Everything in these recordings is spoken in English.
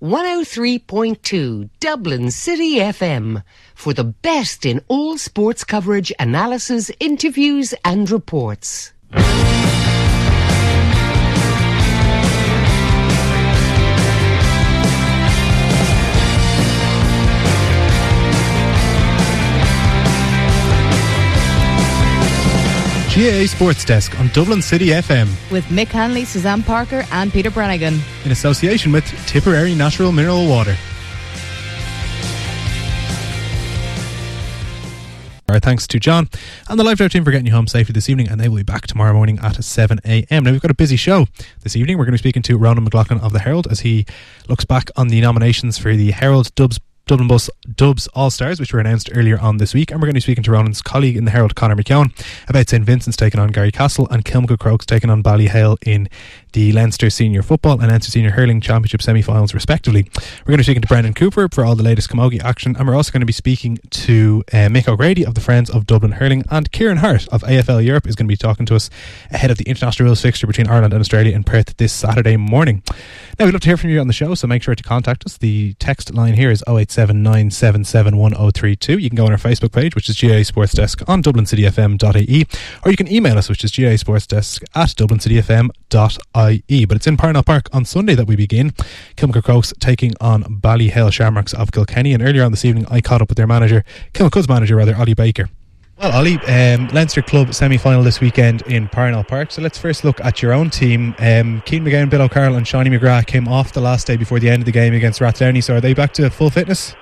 103.2 Dublin City FM for the best in all sports coverage, analysis, interviews and reports. GAA Sports Desk on Dublin City FM. With Mick Hanley, Suzanne Parker and Peter Brannigan. In association with Tipperary Natural Mineral Water. Our thanks to John and the Live Drive team for getting you home safely this evening, and they will be back tomorrow morning at 7 a.m. Now, we've got a busy show this evening. We're going to be speaking to Ronan McLaughlin of the Herald as he looks back on the nominations for the Herald Dublin Bus Dubs All-Stars, which were announced earlier on this week. And we're going to be speaking to Ronan's colleague in the Herald, Conor McKeown, about St Vincent's taking on Garrycastle and Kilmacud Crokes taking on Ballyhale in the Leinster Senior Football and Leinster Senior Hurling Championship semi-finals respectively. We're going to be speaking to Brendan Cooper for all the latest camogie action, and we're also going to be speaking to Mick O'Grady of the Friends of Dublin Hurling, and Kieran Hart of AFL Europe is going to be talking to us ahead of the international rules fixture between Ireland and Australia in Perth this Saturday morning. Now, we'd love to hear from you on the show, so make sure to contact us. The text line here is 0879771032. You can go on our Facebook page, which is GAA Sports Desk on dublincityfm.ie, or you can email us, which is gasportsdesk@dublincityfm.ie. But it's in Parnell Park on Sunday that we begin. Kilmacud Crokes taking on Ballyhale Shamrocks of Kilkenny, and earlier on this evening I caught up with their manager, Kilmacud's manager rather, Ollie Baker. Well, Ollie, Leinster Club semi-final this weekend in Parnell Park. So let's first look at your own team. Cian McGowan, Bill O'Carroll and Shawnee McGrath came off the last day before the end of the game against Rathdowney. So are they back to full fitness?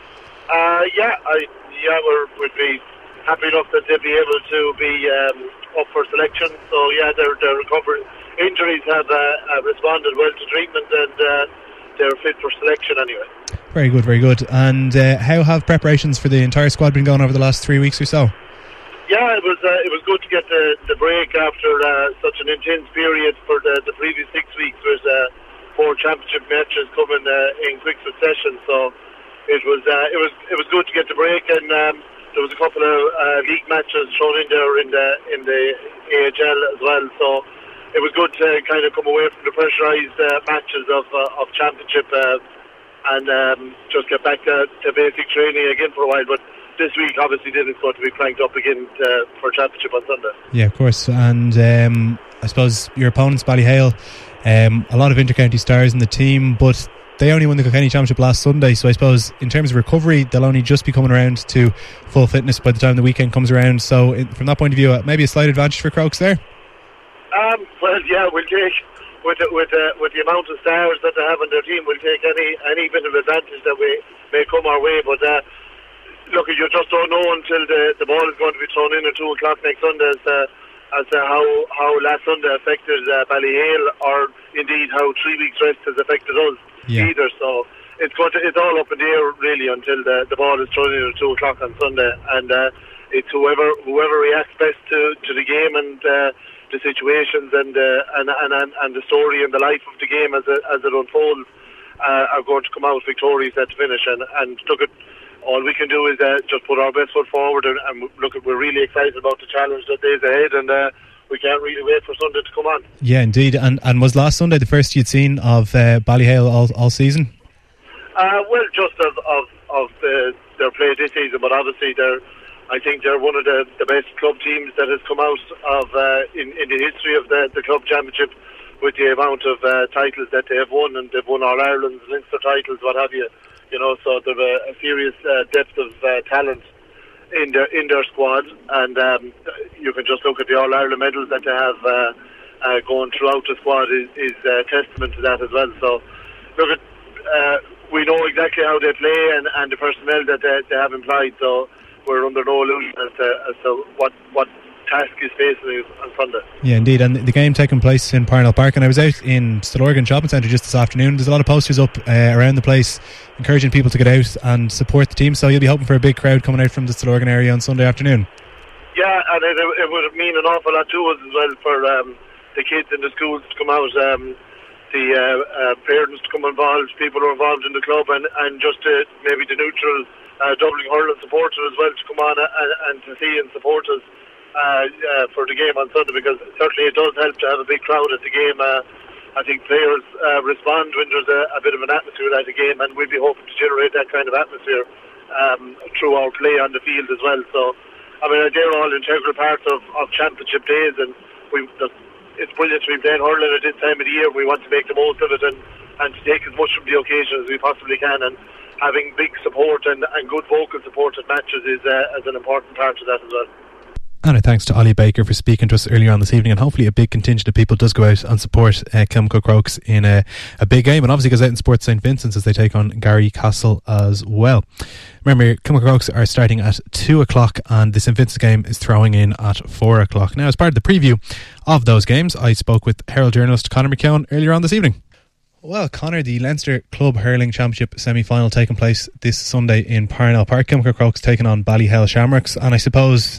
We'd be happy enough that they'd be able to be up for selection. So yeah, their recovery injuries have responded well to treatment, and they're fit for selection anyway. Very good, very good. And how have preparations for the entire squad been going over the last 3 weeks or so? Yeah, it was good to get the break after such an intense period for the previous 6 weeks. There's 4 championship matches coming in quick succession, so it was good to get the break, and there was a couple of league matches thrown in there in the AHL as well. So it was good to kind of come away from the pressurised matches of championship and just get back to basic training again for a while. But this week obviously then it's going to be cranked up again for championship on Sunday. Yeah, of course. And I suppose your opponents, Ballyhale, a lot of inter-county stars in the team, but they only won the Kilkenny Championship last Sunday, so I suppose in terms of recovery they'll only just be coming around to full fitness by the time the weekend comes around. So from that point of view, maybe a slight advantage for Crokes there? Well, yeah, we'll take with the amount of stars that they have in their team, we'll take any bit of advantage that may come our way. But look, you just don't know until the ball is going to be thrown in at 2 o'clock next Sunday as to how last Sunday affected Ballyhale, or indeed how 3 weeks rest has affected us either. So it's all up in the air really until the ball is thrown in at 2 o'clock on Sunday, and it's whoever reacts best to the game and the situations and the story and the life of the game as it unfolds are going to come out victorious at the finish. And look, at all we can do is just put our best foot forward, and look, we're really excited about the challenge that is ahead, and we can't really wait for Sunday to come on. Yeah, indeed. And was last Sunday the first you'd seen of Ballyhale all season? Well, just of their play this season, but obviously I think they're one of the best club teams that has come out of in the history of the club championship, with the amount of titles that they have won, and they've won All Ireland, Leinster titles, what have you. You know, so they've a serious depth of talent in their squad, and you can just look at the All Ireland medals that they have going throughout the squad is testament to that as well. So look at we know exactly how they play and the personnel that they have employed, so we're under no illusion as to what task is facing on Sunday. Yeah, indeed. And the game taking place in Parnell Park, and I was out in Stillorgan Shopping Centre just this afternoon. There's a lot of posters up around the place encouraging people to get out and support the team, so you'll be hoping for a big crowd coming out from the Stillorgan area on Sunday afternoon. Yeah, and it would mean an awful lot to us as well for the kids in the schools to come out, the parents to come involved, people who are involved in the club, and just maybe the neutral Dublin hurling supporters as well to come on and to see and support us for the game on Sunday, because certainly it does help to have a big crowd at the game I think players respond when there's a bit of an atmosphere at the game, and we'll be hoping to generate that kind of atmosphere through our play on the field as well. So, I mean, they're all integral parts of championship days, and it's brilliant to be playing hurling at this time of the year. We want to make the most of it and to take as much from the occasion as we possibly can, and having big support and good vocal support at matches is an important part of that as well. And thanks to Ollie Baker for speaking to us earlier on this evening, and hopefully a big contingent of people does go out and support Kilmacud Crokes in a big game, and obviously goes out and supports St Vincent's as they take on Garrycastle as well. Remember, Kilmacud Crokes are starting at 2 o'clock and the St Vincent's game is throwing in at 4 o'clock. Now, as part of the preview of those games, I spoke with Herald journalist Conor McKeown earlier on this evening. Well, Conor, the Leinster Club Hurling Championship semi-final taking place this Sunday in Parnell Park. Kilmacud Crokes taking on Ballyhale Shamrocks, and I suppose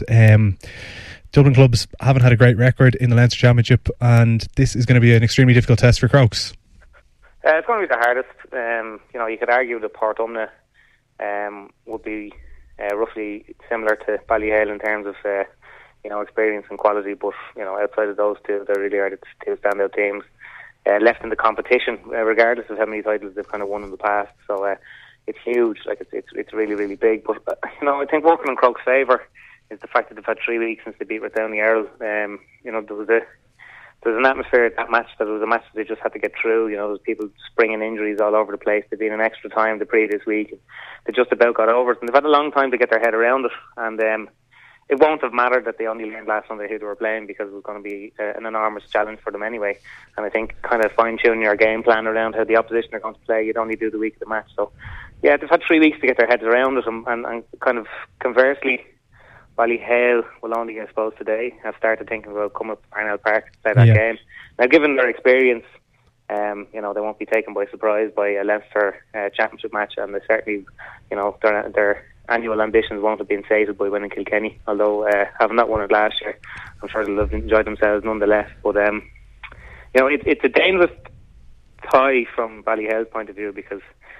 Dublin clubs haven't had a great record in the Leinster Championship, and this is going to be an extremely difficult test for Crokes. It's going to be the hardest. You could argue that Portumna would be roughly similar to Ballyhale in terms of experience and quality, but outside of those two, they really are the two standout teams left in the competition, regardless of how many titles they've kind of won in the past. So it's huge, it's really, really big. But I think working in Crokes' favour is the fact that they've had 3 weeks since they beat Rathdowney Errol. There was an atmosphere at that match that was a match that they just had to get through. There was people springing injuries all over the place. They'd been in extra time the previous week. They just about got over it, and they've had a long time to get their head around it. And it won't have mattered that they only learned last Sunday who they were playing, because it was going to be an enormous challenge for them anyway. And I think kind of fine-tuning your game plan around how the opposition are going to play, you'd only do the week of the match. So, yeah, they've had 3 weeks to get their heads around it, and kind of conversely, Ballyhale will only, I suppose, today have started thinking about coming up to Parnell Park to play that game. Now, given their experience, they won't be taken by surprise by a Leinster championship match, and they certainly, their annual ambitions won't have been sated by winning Kilkenny, although having not won it last year, I'm sure they'll have enjoyed themselves nonetheless. But it's a dangerous tie from Ballyhale's point of view, because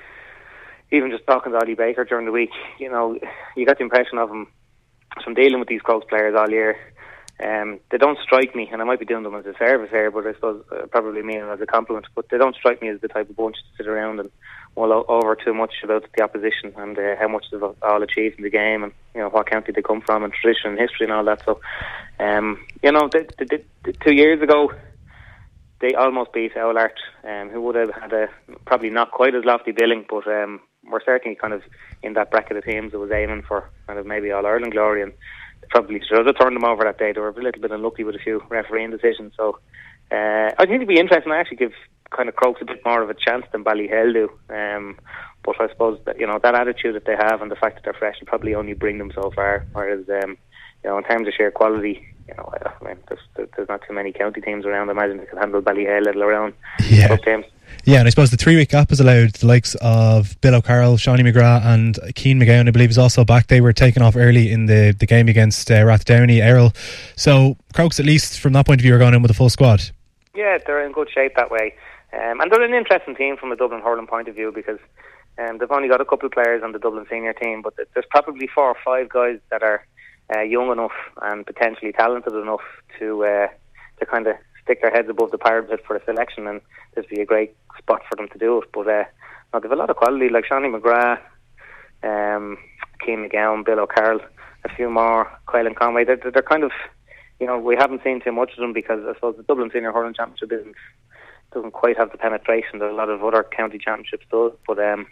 even just talking to Ollie Baker during the week, you got the impression of him from dealing with these Crokes players all year. They don't strike me, and I might be doing them as a service here, but I suppose probably mean it as a compliment, but they don't strike me as the type of bunch to sit around and mull over too much about the opposition and how much they've all achieved in the game, and what county they come from and tradition and history and all that. So they 2 years ago they almost beat Owlart, who would have had probably not quite as lofty billing, but we're certainly kind of in that bracket of teams that was aiming for kind of maybe All-Ireland glory, and they probably should have turned them over that day. They were a little bit unlucky with a few refereeing decisions. So I think it'd be interesting to actually give kind of Crokes a bit more of a chance than Ballyhale do. But I suppose that that attitude that they have and the fact that they're fresh will probably only bring them so far. Whereas in terms of sheer quality, there's not too many county teams around. I imagine they can handle Ballyhale, let alone teams. Yeah, and I suppose the 3 week gap has allowed the likes of Bill O'Carroll, Shawnee McGrath and Cian McGowan, I believe, is also back. They were taken off early in the game against Rathdowney Errol. So Crokes, at least from that point of view, are going in with a full squad. Yeah, they're in good shape that way. And they're an interesting team from a Dublin hurling point of view, because they've only got a couple of players on the Dublin senior team, but there's probably 4 or 5 guys that are young enough and potentially talented enough to kind of stick their heads above the parapet for a selection, and this would be a great spot for them to do it. But they've a lot of quality, like Shawnee McGrath, Cian McGowan, Bill O'Carroll, a few more, Quaylen Conway. They're kind of, we haven't seen too much of them, because I suppose the Dublin Senior Hurling Championship doesn't quite have the penetration that a lot of other county championships do. But I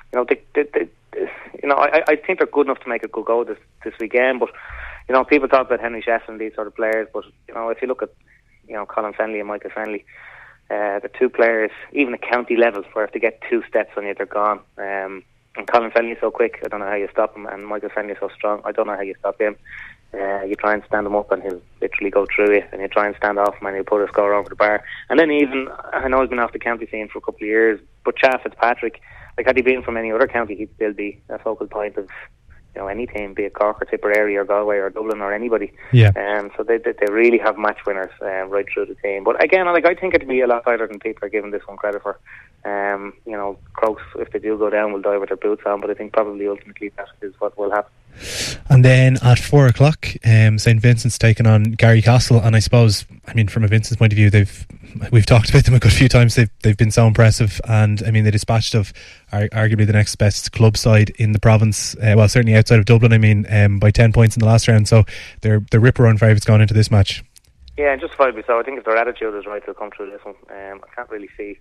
think they're good enough to make a good go this weekend. But people talk about Henry Shefflin and these sort of players, but if you look at Colin Fennelly and Michael Fennelly, the 2 players, even at county level, where if they get 2 steps on you, they're gone. And Colin Fennelly is so quick, I don't know how you stop him, and Michael Fennelly is so strong, I don't know how you stop him. You try and stand him up and he'll literally go through you, and you try and stand off him and he'll put a score over the bar. And then even, I know he's been off the county scene for a couple of years, but Chad Fitzpatrick, had he been from any other county, he'd still be a focal point of any team, be it Cork or Tipperary or Galway or Dublin or anybody. So they really have match winners right through the team. But again, I think it'd be a lot harder than people are giving this one credit for. Crokes, if they do go down, will die with their boots on, but I think probably ultimately that is what will happen. And then at 4 o'clock, St Vincent's taking on Gary Castle, and I suppose, I mean, from a Vincent's point of view, we've talked about them a good few times. They've been so impressive, and I mean, they dispatched of arguably the next best club side in the province. Well, certainly outside of Dublin. I mean, by 10 points in the last round. So they're rip-roaring favourites going into this match. Yeah, and justifiably so. I think if their attitude is right, they'll come through this one. I can't really see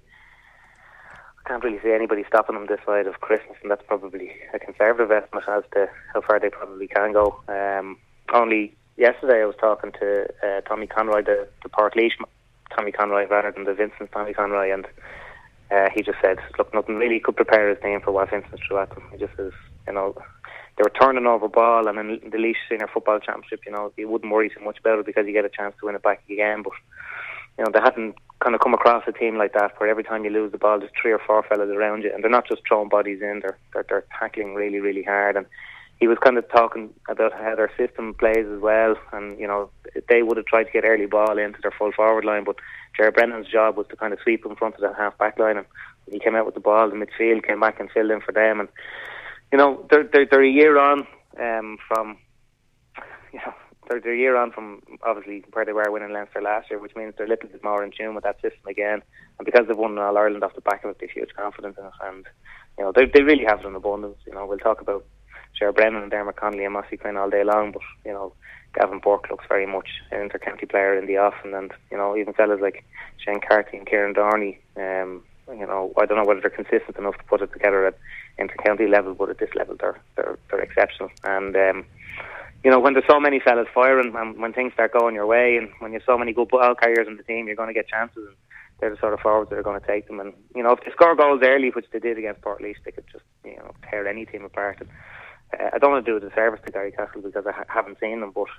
anybody stopping them this side of Christmas, and that's probably a conservative estimate as to how far they probably can go. Only yesterday I was talking to Tommy Conroy, the Portlaoise Tommy Conroy rather than the Vincent Tommy Conroy, and he just said, look, nothing really could prepare his team for what Vincent threw at them. He just says, you know, they were turning over ball, and in the Laois Senior Football Championship, you know, you wouldn't worry too much about it because you get a chance to win it back again, but you know, they hadn't kind of come across a team like that where every time you lose the ball there's 3 or 4 fellas around you, and they're not just throwing bodies in, they're tackling really, really hard. And he was kind of talking about how their system plays as well, and you know, they would have tried to get early ball into their full forward line, but Jared Brennan's job was to kind of sweep in front of the half back line, and when he came out with the ball, the midfield came back and filled in for them. And you know, they're a year on from, you know, they're a year on from obviously where they were winning Leinster last year, which means they're a little bit more in tune with that system again. And because they've won All Ireland off the back of it, they've huge confidence in it. And you know, they really have it in abundance. You know, we'll talk about Ger Brennan and Dermot Connolly and Mossy Quinn all day long, but you know, Gavin Burke looks very much an inter-county player in the off, and you know, even fellas like Shane Carty and Kieran Dorney, you know, I don't know whether they're consistent enough to put it together at inter-county level, but at this level they're exceptional. And you know, when there's so many fellas firing, and when things start going your way, and when you have so many good ball carriers in the team, you're going to get chances, and they're the sort of forwards that are going to take them. And you know, if they score goals early, which they did against Portlaoise, they could just, you know, tear any team apart. And I don't want to do a disservice to Gary Castle because I haven't seen them, but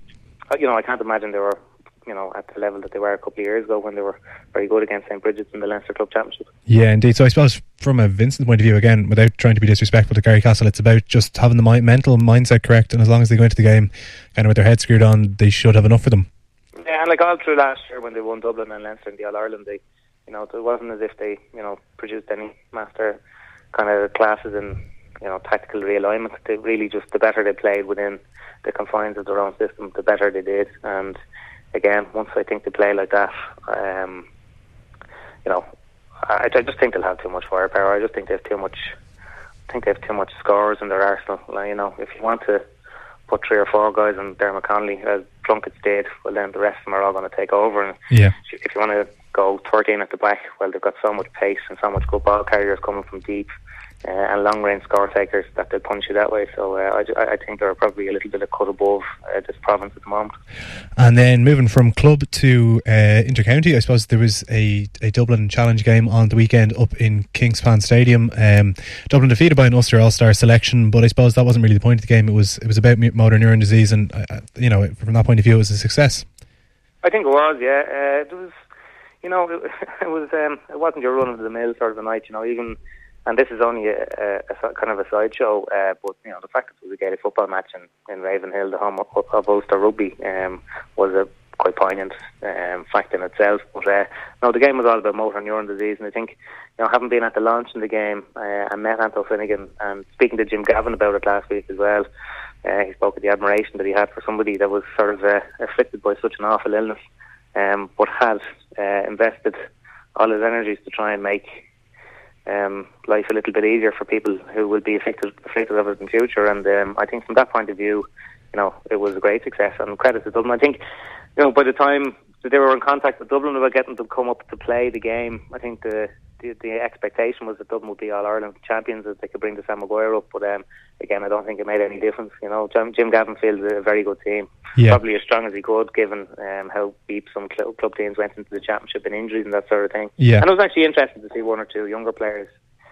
you know, I can't imagine they were, you know, at the level that they were a couple of years ago when they were very good against St Bridget's in the Leinster Club Championship. Yeah, indeed. So I suppose from a Vincent point of view, again, without trying to be disrespectful to Gary Castle, it's about just having the mental mindset correct, and as long as they go into the game kind of with their head screwed on, they should have enough for them. Yeah, and like all through last year when they won Dublin and Leinster in the All Ireland, they, you know, it wasn't as if they, you know, produced any master kind of classes in, you know, tactical realignment. They really just, the better they played within the confines of their own system, the better they did. And again, once I think they play like that, you know, I just think they'll have too much firepower. I just think they have too much scores in their arsenal. You know, if you want to put 3 or 4 guys on Dermot Connolly as Plunkett's did, well then the rest of them are all going to take over. And if you want to go 13 at the back, well, they've got so much pace and so much good ball carriers coming from deep, and long range score takers that they'll punch you that way. So I think they're probably a little bit of cut above this province at the moment. And then moving from club to inter-county, I suppose there was a Dublin Challenge game on the weekend up in Kingspan Stadium. Dublin defeated by an Ulster All-Star selection, but I suppose that wasn't really the point of the game. It was about motor neuron disease, and you know, from that point of view, it was a success. I think it was, yeah. It was, you know, it wasn't your run of the mill sort of a night, you know, even. And this is only a kind of a sideshow, but you know, the fact that it was a Gaelic football match in Ravenhill, the home of Ulster Rugby, was a quite poignant fact in itself. But no, the game was all about motor neuron disease, and I think, you know, having been at the launch in the game, I met Anto Finnegan, and speaking to Jim Gavin about it last week as well, he spoke of the admiration that he had for somebody that was sort of afflicted by such an awful illness, but had invested all his energies to try and make life a little bit easier for people who will be afflicted of it in future. And I think from that point of view, you know, it was a great success, and credit to Dublin. I think, you know, by the time that they were in contact with Dublin about getting them to come up to play the game, I think the expectation was that Dublin would be All Ireland champions, that they could bring the Sam Maguire up. But again, I don't think it made any difference. You know, Jim Gavin fields a very good team, probably as strong as he could, given how deep some club teams went into the championship and injuries and that sort of thing. And it was actually interesting to see 1 or 2 younger players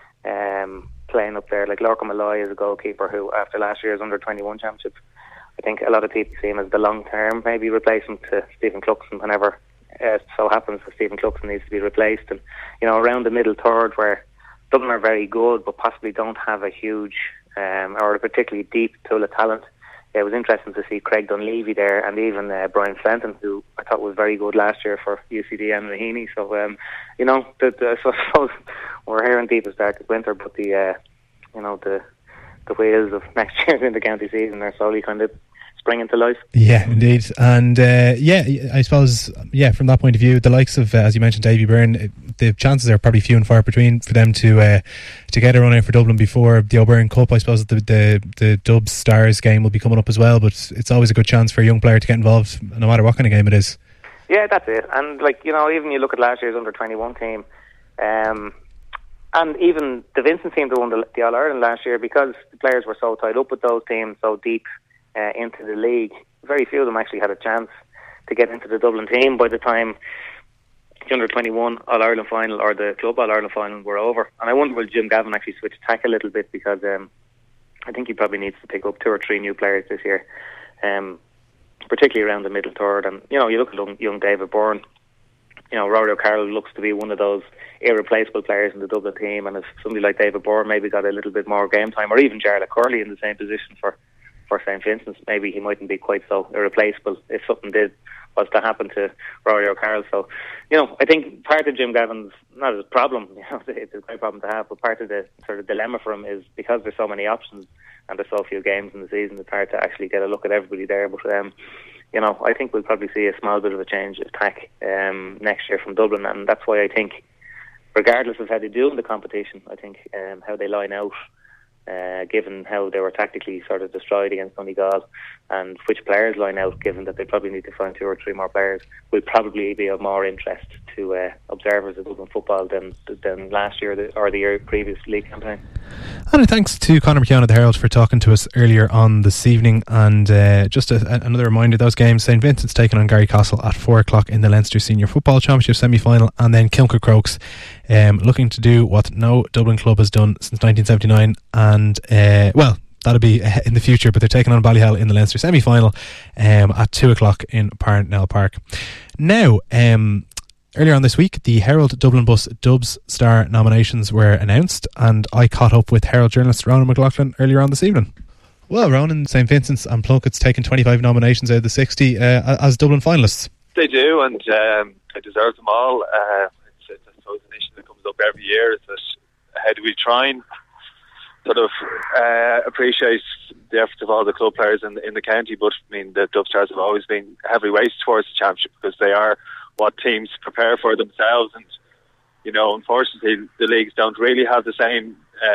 playing up there, like Lorca Malloy is a goalkeeper who, after last year's under-21 championship, I think a lot of people see him as the long-term maybe replacement to Stephen Cluxon whenever it so happens that Stephen Cluxon needs to be replaced. And you know, around the middle third, where Dublin are very good but possibly don't have a huge or a particularly deep pool of talent, it was interesting to see Craig Dunleavy there, and even Brian Fenton, who I thought was very good last year for UCD and Raheny. So you know, so I suppose we're here in deepest darkest winter, but the you know, the the wheels of next year's inter-county season are slowly kind of springing to life. Yeah, indeed. And I suppose, from that point of view, the likes of, as you mentioned, Davy Byrne, the chances are probably few and far between for them to get a run out for Dublin before the O'Byrne Cup. I suppose the Dubs Stars game will be coming up as well, but it's always a good chance for a young player to get involved, no matter what kind of game it is. Yeah, that's it. And even you look at last year's under-21 team, and even the Vincent team that won the All-Ireland last year, because the players were so tied up with those teams so deep into the league, very few of them actually had a chance to get into the Dublin team by the time the under-21 All-Ireland final or the Club All-Ireland final were over. And I wonder will Jim Gavin actually switch tack a little bit, because I think he probably needs to pick up 2 or 3 new players this year, particularly around the middle third. And you look at young David Byrne. Rory O'Carroll looks to be one of those irreplaceable players in the Dublin team, and if somebody like David Byrne maybe got a little bit more game time, or even Jarlath Curley in the same position for St. Vincent's, maybe he mightn't be quite so irreplaceable if something was to happen to Rory O'Carroll. So, I think part of Jim Gavin's, not his problem, it's a great problem to have, but part of the sort of dilemma for him is because there's so many options and there's so few games in the season, it's hard to actually get a look at everybody there. But I think we'll probably see a small bit of a change of tack next year from Dublin, and that's why I think, regardless of how they do in the competition, I think how they line out, given how they were tactically sort of destroyed against Donegal, and which players line out, given that they probably need to find 2 or 3 more players, will probably be of more interest to observers of Dublin football than last year or the year previous league campaign. And thanks to Conor McKeown of the Herald for talking to us earlier on this evening. And just another reminder, those games: St. Vincent's taking on Garrycastle at 4 o'clock in the Leinster Senior Football Championship semi-final, and then Kilmacud Crokes looking to do what no Dublin club has done since 1979, and that'll be in the future, but they're taking on Ballyhale in the Leinster semi-final at 2 o'clock in Parnell Park. Now, earlier on this week, the Herald Dublin Bus Dubs Star nominations were announced, and I caught up with Herald journalist Ronan McLaughlin earlier on this evening. Well, Ronan, St. Vincent's and Plunkett's taken 25 nominations out of the 60 as Dublin finalists. They do, and they deserve them all. It's I suppose an issue that comes up every year, is that how do we try and sort of appreciate the efforts of all the club players in the county. But I mean, the Dub Stars have always been heavily weighted towards the championship, because they are what teams prepare for themselves, and unfortunately the leagues don't really have the same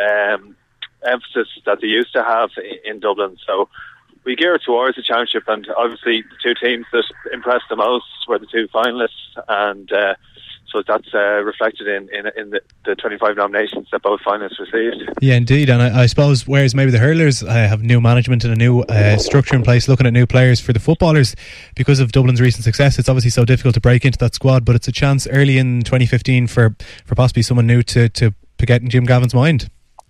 emphasis that they used to have in Dublin. So we gear towards the championship, and obviously the 2 teams that impressed the most were the 2 finalists, and so that's reflected in the 25 nominations that both finalists received. Yeah, indeed. And I suppose, whereas maybe the hurlers have new management and a new structure in place, looking at new players, for the footballers, because of Dublin's recent success, it's obviously so difficult to break into that squad, but it's a chance early in 2015 for possibly someone new to get in Jim Gavin's mind.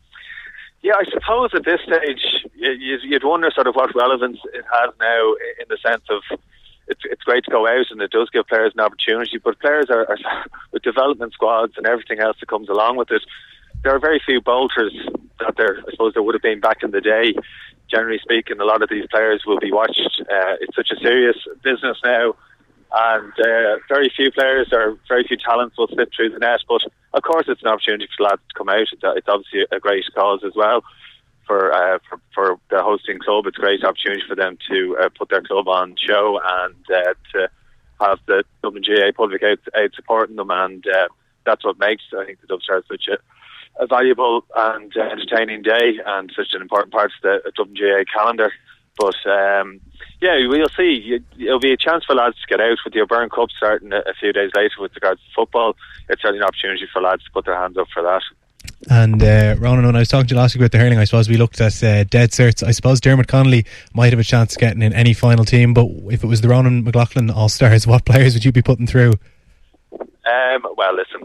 Yeah, I suppose at this stage you'd wonder sort of what relevance it has now, in the sense of it's great to go out and it does give players an opportunity, but players are with development squads and everything else that comes along with it, there are very few bolters that I suppose there would have been back in the day. Generally speaking, a lot of these players will be watched. It's such a serious business now, and very few players or very few talents will slip through the net. But of course, it's an opportunity for lads to come out. It's obviously a great cause as well for the hosting club. It's a great opportunity for them to put their club on show, and to have the Dublin GAA public out supporting them, and that's what makes, I think, the Dub Stars such a valuable and entertaining day, and such an important part of the Dublin GAA calendar. But we'll see. It'll be a chance for lads to get out, with the O'Byrne Cup starting a few days later with regards to football. It's certainly an opportunity for lads to put their hands up for that. And Ronan, when I was talking to you last week about the hurling, I suppose we looked at dead certs. I suppose Dermot Connolly might have a chance of getting in any final team, but if it was the Ronan McLaughlin All-Stars, what players would you be putting through? Well, listen,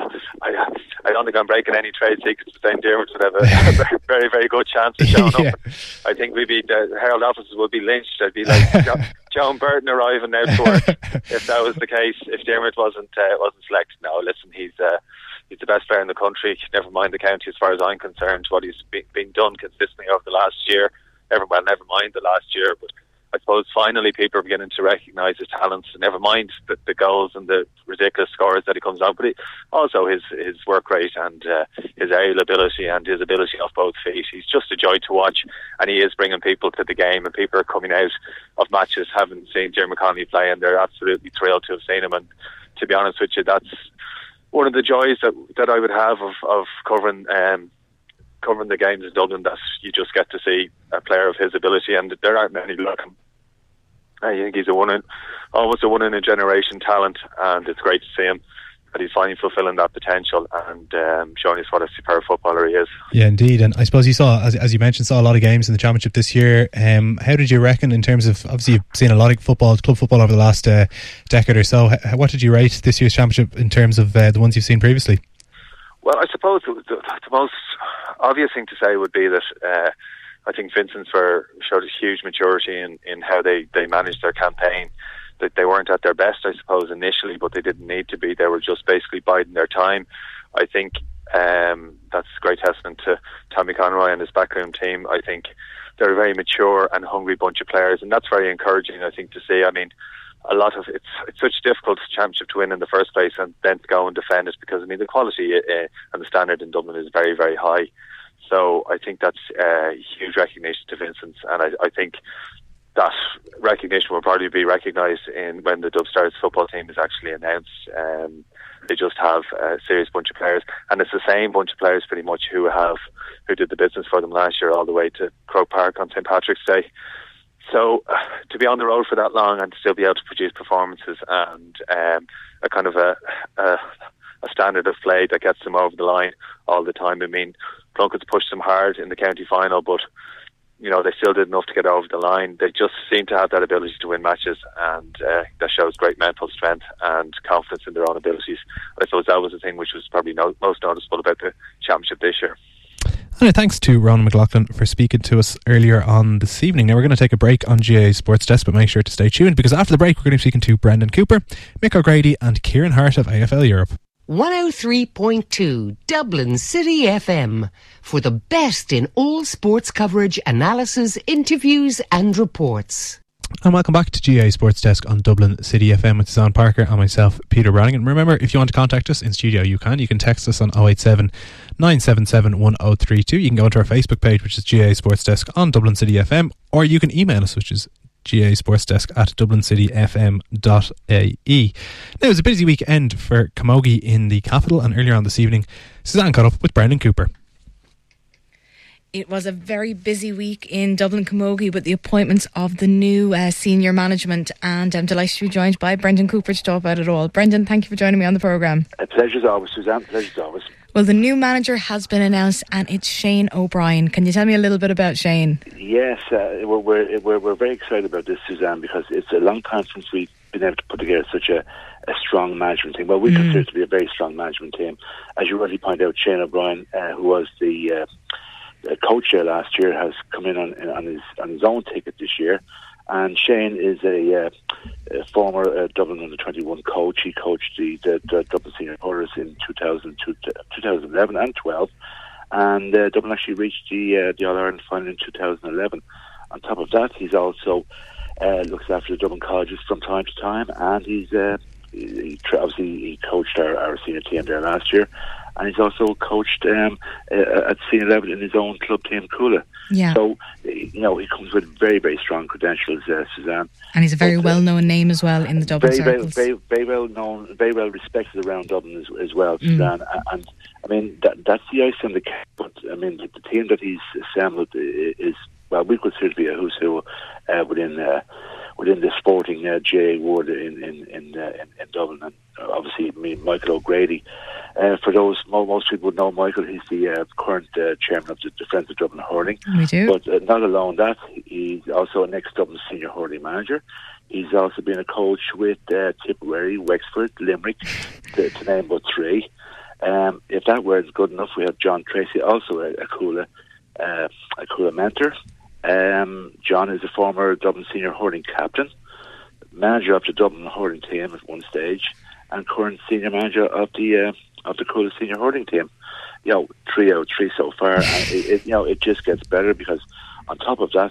I don't think I'm breaking any trade secrets to saying Dermot would have a very, very good chance of showing up. I think the Herald offices would be lynched. I'd be like John Burton arriving out to work if that was the case, if Dermot wasn't selected. No, listen, he's the best player in the country, never mind the county as far as I'm concerned. What he's been done consistently over the last year, never mind the last year, but I suppose finally people are beginning to recognise his talents, never mind the goals and the ridiculous scores that he comes out, but also his work rate and his aerial ability and his ability off both feet. He's just a joy to watch, and he is bringing people to the game, and people are coming out of matches having seen Diarmuid Connolly play, and they're absolutely thrilled to have seen him. And to be honest with you, that's one of the joys that I would have of covering the games in Dublin, that you just get to see a player of his ability, and there aren't many like him. I think he's almost a one in a generation talent, and it's great to see him that he's finally fulfilling that potential and showing us what a superb footballer he is. Yeah, indeed. And I suppose you saw, as you mentioned, a lot of games in the Championship this year. How did you reckon, in terms of, obviously you've seen a lot of club football over the last decade or so, what did you rate this year's Championship in terms of the ones you've seen previously? Well, I suppose the most obvious thing to say would be that I think Vincent's showed a huge maturity in how they managed their campaign. That they weren't at their best, I suppose, initially, but they didn't need to be. They were just basically biding their time. I think that's a great testament to Tommy Conroy and his backroom team. I think they're a very mature and hungry bunch of players, and that's very encouraging, I think, to see. I mean, a lot of it's such a difficult Championship to win in the first place, and then to go and defend it, because I mean the quality and the standard in Dublin is very, very high. So I think that's a huge recognition to Vincent, and I think that recognition will probably be recognised when the Dubstars football team is actually announced. They just have a serious bunch of players, and it's the same bunch of players pretty much who did the business for them last year all the way to Croke Park on St Patrick's Day. So to be on the road for that long and to still be able to produce performances and a kind of a standard of play that gets them over the line all the time. I mean, Plunkett's pushed them hard in the county final, but you know, they still did enough to get over the line. They just seem to have that ability to win matches, and that shows great mental strength and confidence in their own abilities. I suppose that was the thing which was probably most noticeable about the Championship this year. And thanks to Ronan McLaughlin for speaking to us earlier on this evening. Now we're going to take a break on GAA Sports Desk, but make sure to stay tuned, because after the break we're going to be speaking to Brendan Cooper, Mick O'Grady and Kieran Hart of AFL Europe. 103.2 Dublin City FM for the best in all sports coverage, analysis, interviews and reports. And welcome back to GAA Sports Desk on Dublin City FM with Suzanne Parker and myself, Peter Brannigan. Remember, if you want to contact us in studio, you can text us on 087 977 1032. You can go onto our Facebook page, which is GAA Sports Desk on Dublin City FM, or you can email us, which is gasportsdesk@dublincityfm.ie. Now, it was a busy weekend for Camogie in the capital, and earlier on this evening Suzanne caught up with Brendan Cooper. It was a very busy week in Dublin Camogie with the appointments of the new senior management, and I'm delighted to be joined by Brendan Cooper to talk about it all. Brendan, thank you for joining me on the programme. A pleasure as always, Suzanne. Pleasure as always. Well, the new manager has been announced, and it's Shane O'Brien. Can you tell me a little bit about Shane? Yes, we're very excited about this, Suzanne, because it's a long time since we've been able to put together such a strong management team. Well, we consider it to be a very strong management team. As you rightly pointed out, Shane O'Brien, who was the coach there last year, has come in on his own ticket this year. And Shane is a former Dublin under-21 coach. He coached the Dublin Senior Hurlers in 2011 and 12. And Dublin actually reached the All-Ireland final in 2011. On top of that, he's also looks after the Dublin colleges from time to time. And he coached our senior team there last year. And he's also coached at senior level in his own club team, Coola. Yeah. So, you know, he comes with very, very strong credentials, Suzanne. And he's a very well-known name as well in the Dublin circles. Very well known, very well respected around Dublin as well, Suzanne. And I mean, that's the ice on the cake. But I mean, the team that he's assembled is, well, we consider to be a who's who within the sporting GAA world in Dublin. And obviously, Michael O'Grady. For those, most people would know Michael. He's the current chairman of the Friends of Dublin Hurling. We do. But not alone that, he's also an ex-Dublin senior hurling manager. He's also been a coach with Tipperary, Wexford, Limerick, to name but three. If that weren't good enough, we have John Tracy, also a Coola mentor. John is a former Dublin senior hurling captain, manager of the Dublin hurling team at one stage, and current senior manager of the Coola senior hurling team. You know, 3 out of 3 so far. And it just gets better, because on top of that,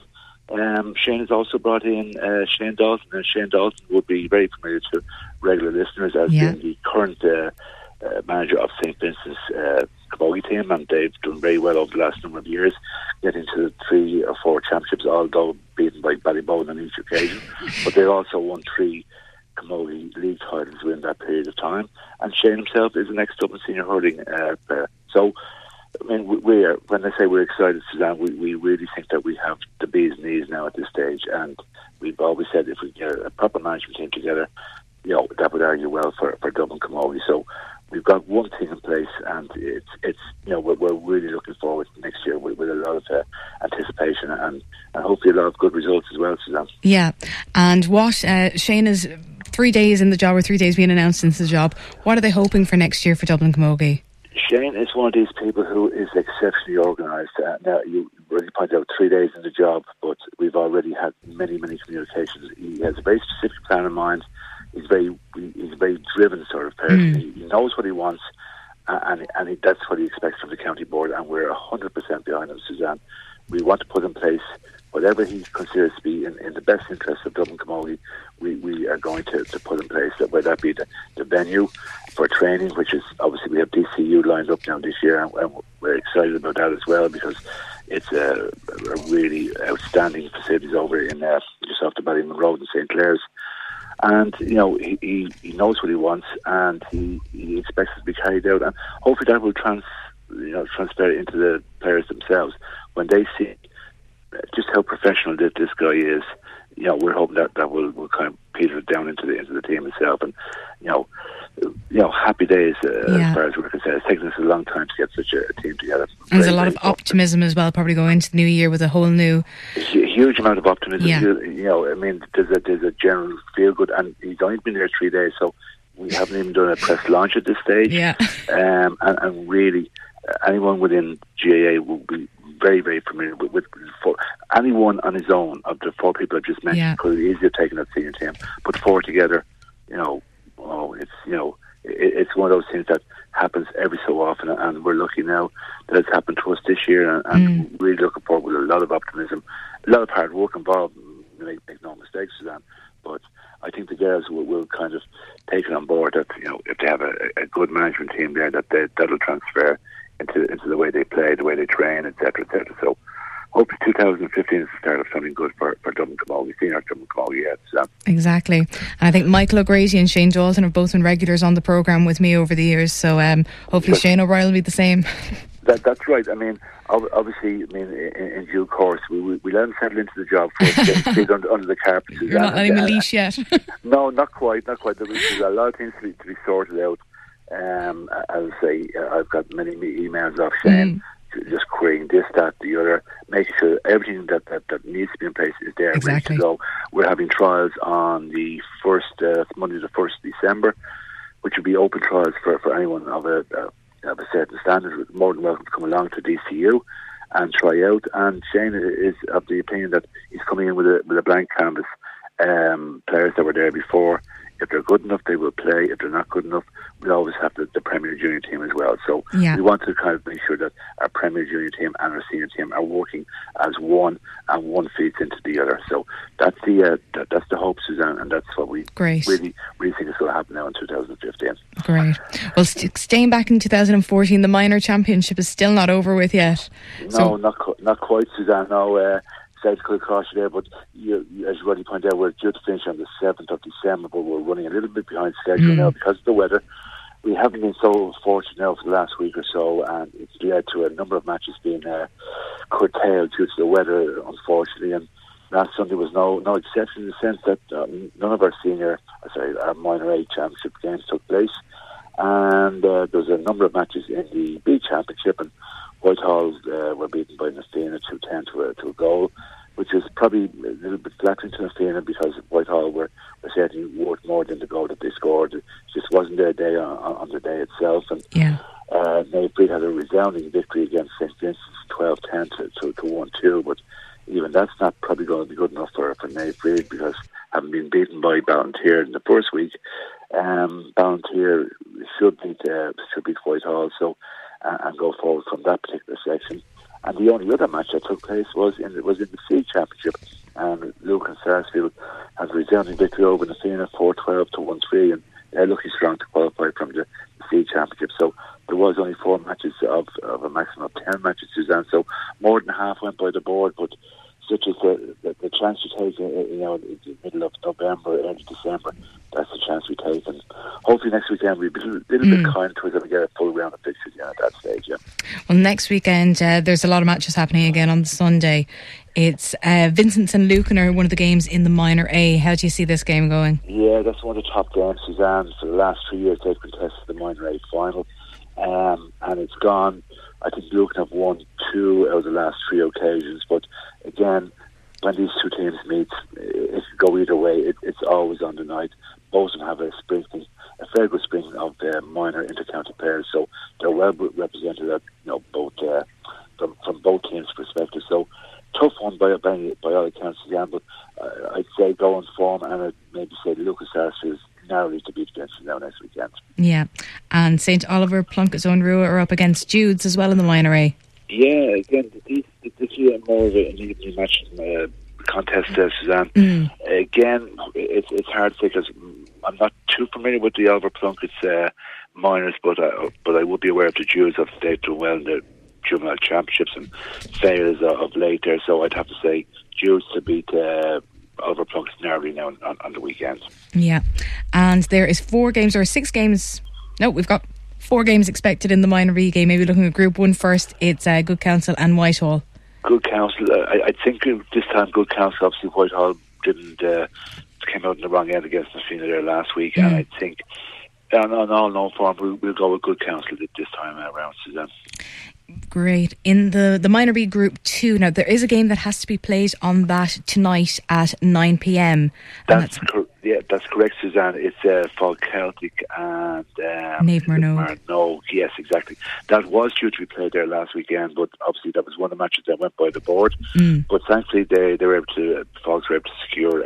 Shane has also brought in Shane Dalton, and Shane Dalton would be very familiar to regular listeners as being the current manager of St. Vincent's camogie team, and they've done very well over the last number of years, getting to 3 or 4 championships, although beaten by Ballybone on each occasion. But they've also won 3 camogie league titles within that period of time, and Shane himself is the next Dublin senior hurling player. So, I mean, when I say we're excited, Suzanne, we really think that we have the bee's knees now at this stage, and we've always said if we get a proper management team together, that would argue well for Dublin camogie. So we've got one thing in place, and it's we're really looking forward to next year with a lot of anticipation and hopefully a lot of good results as well, Suzanne. Yeah, and what Shane is 3 days in the job, or 3 days being announced into the job. What are they hoping for next year for Dublin camogie? Shane is one of these people who is exceptionally organised. Now, you really pointed out 3 days in the job, but we've already had many communications. He has a very specific plan in mind. He's a very driven sort of person. He knows what he wants, and that's what he expects from the county board, and we're 100% behind him, Suzanne. We want to put in place whatever he considers to be in the best interest of Dublin camogie. We are going to put in place, whether that be the venue for training, which is obviously we have DCU lined up now this year, and we're excited about that as well, because it's a really outstanding facilities over in just off the Ballymun Road in St. Clair's. And he knows what he wants, and he expects it to be carried out, and hopefully that will transfer into the players themselves when they see just how professional this guy is. We're hoping that will kind of peter down into the team itself, and happy days as far as we're concerned. It's taken us a long time to get such a team together. And there's a lot of optimism as well, probably going into the new year with a whole new... A huge amount of optimism. Yeah. I mean, there's a general feel good, and he's only been there 3 days, so we haven't even done a press launch at this stage. Yeah. And really, anyone within GAA will be very, very familiar with anyone on his own of the 4 people I just mentioned. Because it's easier taking that senior team, put 4 together. It's one of those things that happens every so often, and we're lucky now that it's happened to us this year, and really looking forward with a lot of optimism, a lot of hard work involved. Make no mistakes, Suzanne. But I think the girls will kind of take it on board that if they have a good management team there, that'll transfer into the way they play, the way they train, etc., etc. So hopefully 2015 is the start of something good for Dublin camogie, senior Dublin camogie. Exactly. And I think Michael O'Grady and Shane Dalton have both been regulars on the programme with me over the years, so hopefully Shane O'Brien will be the same. That's right. I mean, obviously, in due course, we let him settle into the job first, get feet under the carpet. You're not letting the leash yet. No, not quite. There's a lot of things to be sorted out. As I say, I've got many emails off Shane, just querying this, that, the other, making sure everything that needs to be in place is there, ready to go. We're having trials on the Monday the 1st of December, which will be open trials for anyone of a certain standard. More than welcome to come along to DCU and try out. And Shane is of the opinion that he's coming in with a blank canvas. Players that were there before, if they're good enough, they will play. If they're not good enough, we always have the Premier Junior team as well. So we want to kind of make sure that our Premier Junior team and our senior team are working as one, and one feeds into the other. So that's the hope, Suzanne, and that's what we really think is going to happen now in 2015. Great. Well, staying back in 2014, the minor championship is still not over with yet. No, not quite, Suzanne. No. Sides could cross you there, but as you already pointed out, we're due to finish on the 7th of December, but we're running a little bit behind schedule now because of the weather. We haven't been so fortunate now for the last week or so, and it's led to a number of matches being curtailed due to the weather, unfortunately. And last Sunday was no exception, in the sense that none of our our minor A championship games took place, and there was a number of matches in the B championship, and Whitehall were beaten by Nastina 2-10 to a goal, which is probably a little bit flattering to Nastina, because Whitehall were certainly worth more than the goal that they scored. It just wasn't their day on the day itself. And Mayfleet had a resounding victory against St. Vincent's 12-10 to 1-2, but even that's not probably going to be good enough for Mayfleet, because having been beaten by Ballantyre in the first week, Ballantyre should beat Whitehall, and go forward from that particular section. And the only other match that took place was in the C Championship, and Lucan Sarsfield has a resounding victory over the Fianna 4-12 to 1-3, and they're looking strong to qualify from the C Championship. So there was only 4 matches of a maximum of 10 matches, Suzanne. So more than half went by the board, but such as the chance you take, in the middle of November, early December, that's the chance we take. And hopefully next weekend we'll be a little bit kind to us and we get a full round of fixtures at that stage, yeah. Well, next weekend, there's a lot of matches happening again on the Sunday. It's Vincent's and Lucan are one of the games in the Minor A. How do you see this game going? Yeah, that's one of the top games, Suzanne. For the last 3 years, they've contested the Minor A final. And it's gone. I think Lucan have won 2 out of the last 3 occasions. But again, when these two teams meet, it can go either way. It's always on the night. Both of them have a fair good sprinkling of minor inter-county pairs, so they're well represented at both from both teams' perspective. So tough one by all accounts, Suzanne. But I'd say go on form, and I'd maybe say Lucas Sarsfield is narrowly to beat against now next weekend. Yeah, and St Oliver, Plunkett's Own Rua are up against Jude's as well in the Minor A. Yeah, again, this is more of an evenly matched contest, Suzanne. Again, it's hard to say because I'm not too familiar with the Oliver Plunkett's minors, but I would be aware of the Judes of they've done well in the juvenile championships and failures of late there. So I'd have to say Judes to beat Oliver Plunkett's narrowly now on the weekends. Yeah, and there is 4 games or 6 games. No, we've got 4 games expected in the Minor B game. Maybe looking at Group 1 first. It's Good Counsel and Whitehall. Good Counsel. I think this time Good Counsel, obviously Whitehall didn't came out in the wrong end against Messina there last week, and I think on all known form we'll go with Good Counsel this time around, Suzanne. Great. In the Minor B Group 2, now there is a game that has to be played on that tonight at 9 p.m. That's correct, Suzanne. It's Falk Celtic and Nave Marnoe. Yes, exactly. That was due to be played there last weekend, but obviously that was one of the matches that went by the board. But thankfully they were able to, Falks were able to secure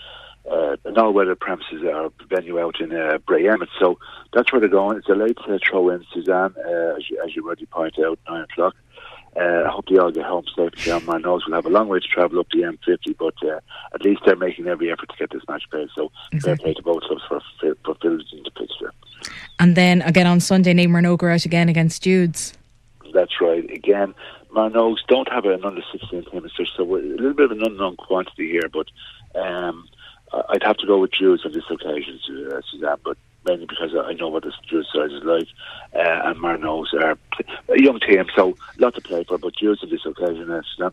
an all-weather premises or venue out in Bray Emmett. So that's where they're going. It's a late throw in, Suzanne, as you already pointed out, 9 o'clock. I hope they all get home safely. My nose will have a long way to travel up the M50, but at least they're making every effort to get this match played. So fair play to both clubs for filling the picture. And then again on Sunday, Nave Marnoe are out again against Jude's. That's right. Again, Marnoes don't have an under 16 team, so we're a little bit of an unknown quantity here, but I'd have to go with Jude's on this occasion, Suzanne, but mainly because I know what the Jude's side is like, and Marnoes are a young team, so a lot to play for, but Jude's on this occasion, Suzanne.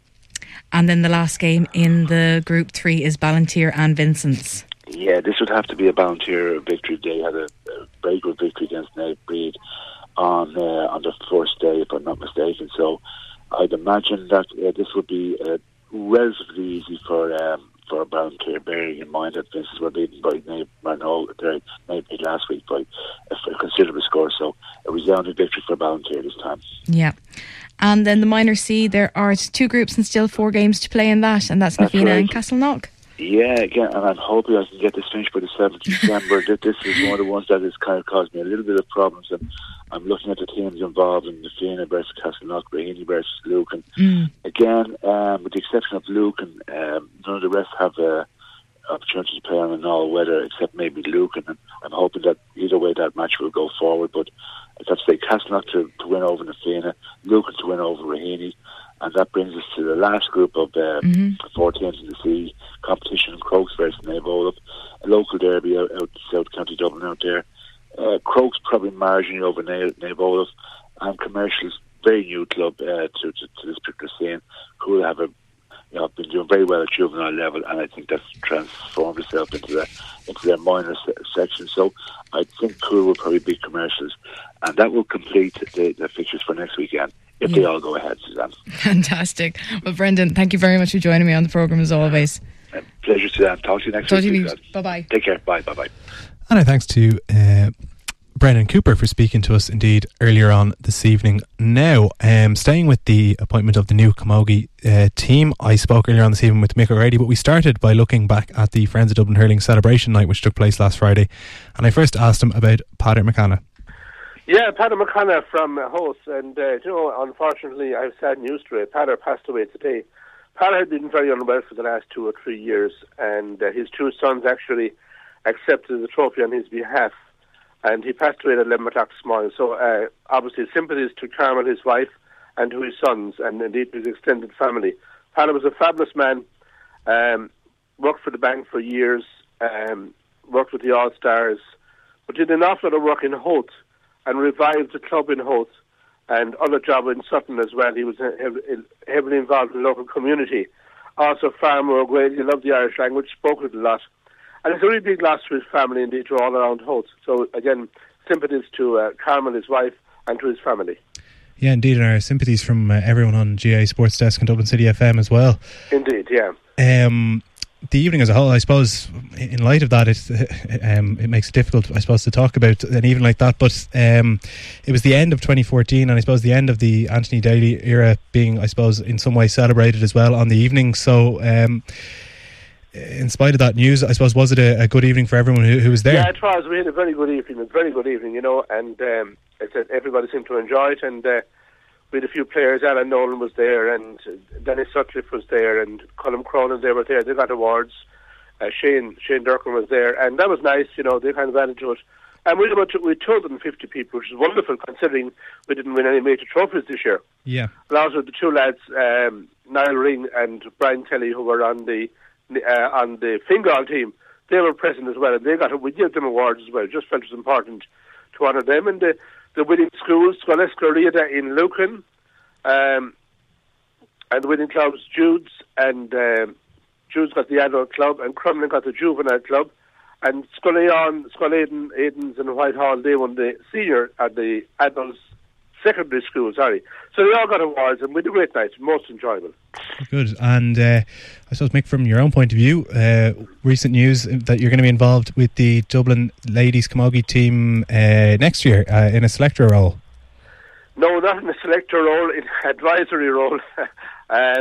And then the last game in the Group 3 is Ballantyre and Vincent's. Yeah, this would have to be a Ballantyre victory. They had a very good victory against Nate Breed on the first day, if I'm not mistaken, so I'd imagine that this would be relatively easy for Ballantyre, bearing in mind that Vincent's were beaten by Nate Marnoe last week by a considerable score, so a resounding victory for Ballantyre this time. Yeah. And then the Minor C, there are 2 groups and still 4 games to play in that, and that's Nafina right. And Castleknock. Yeah, again, and I'm hoping I can get this finished by the 7th of December. This is one of the ones that has kind of caused me a little bit of problems, and I'm looking at the teams involved in the Fianna versus Castleknock, Raheny versus Lucan. Again, with the exception of Lucan, none of the rest have opportunity to play on an all-weather, except maybe Lucan, and I'm hoping that either way that match will go forward, but I'd have to say Castleknock to win over the Fianna, Lucan to win over Raheny, and that brings us to the last group of 4 teams in the C competition, Crokes versus Nave Olaf, a local derby out South County Dublin out there. Crokes probably marginally over Nave Olaf, and Commercial's very new club to this particular scene, who will have been doing very well at juvenile level, and I think that's transformed itself into their minor section. So I think Cool will probably beat Commercials, and that will complete the fixtures for next weekend if they all go ahead, Suzanne. Fantastic. Well, Brendan, thank you very much for joining me on the programme as always. Pleasure, Suzanne. Talk to you next week. Bye-bye. Take care. Bye-bye. And thanks to Brendan Cooper for speaking to us indeed earlier on this evening. Now, staying with the appointment of the new Camogie team, I spoke earlier on this evening with Mick O'Grady, but we started by looking back at the Friends of Dublin Hurling celebration night which took place last Friday, and I first asked him about Patrick McCanna. Yeah, Patrick McCanna from Host, and unfortunately I've sad news today. Patrick passed away today. Paddy had been very unwell for the last 2 or 3 years, and his 2 sons actually accepted the trophy on his behalf, and he passed away at 11 o'clock this morning. So obviously sympathies to Carmel, his wife, and to his sons, and indeed to his extended family. Paddy was a fabulous man, worked for the bank for years, worked with the All-Stars, but did an awful lot of work in Howth and revived the club in Howth and other job in Sutton as well. He was heavily involved in the local community. Also farmer, great, he loved the Irish language, spoke it a lot. And it's a really big loss to his family, indeed, to all around Howth. So again, sympathies to Carmel, his wife, and to his family. Yeah, indeed, and our sympathies from everyone on GA Sports Desk and Dublin City FM as well. Indeed, yeah. The evening as a whole, I suppose, in light of that, it makes it difficult, I suppose, to talk about an evening like that. But it was the end of 2014, and I suppose the end of the Anthony Daly era being, I suppose, in some way celebrated as well on the evening. So, in spite of that news, I suppose, was it a good evening for everyone who was there? Yeah, it was. We had a very good evening. And everybody seemed to enjoy it. And we had a few players. Alan Nolan was there, and Dennis Sutcliffe was there, and Colm Cronin, they were there. They got awards. Shane Durkin was there, and that was nice. They kind of added to it. And we had about 250 people, which is wonderful considering we didn't win any major trophies this year. Yeah. And also the 2 lads, Niall Ring and Brian Kelly, who were on the Fingal team, they were present as well, and we gave them awards as well. Just felt it was important to honour them. And the winning schools, Scolastica Riada in Lucan, and the winning clubs, Jude's, and Jude's got the adult club, and Crumlin got the juvenile club, and Scoil Aiden's and Whitehall, they won the senior at the adults secondary school, sorry. So they all got awards, and we had a great night, most enjoyable. Good. And I suppose, Mick, from your own point of view, recent news that you're going to be involved with the Dublin Ladies Camogie team next year in a selector role. No, not in a selector role, in an advisory role. I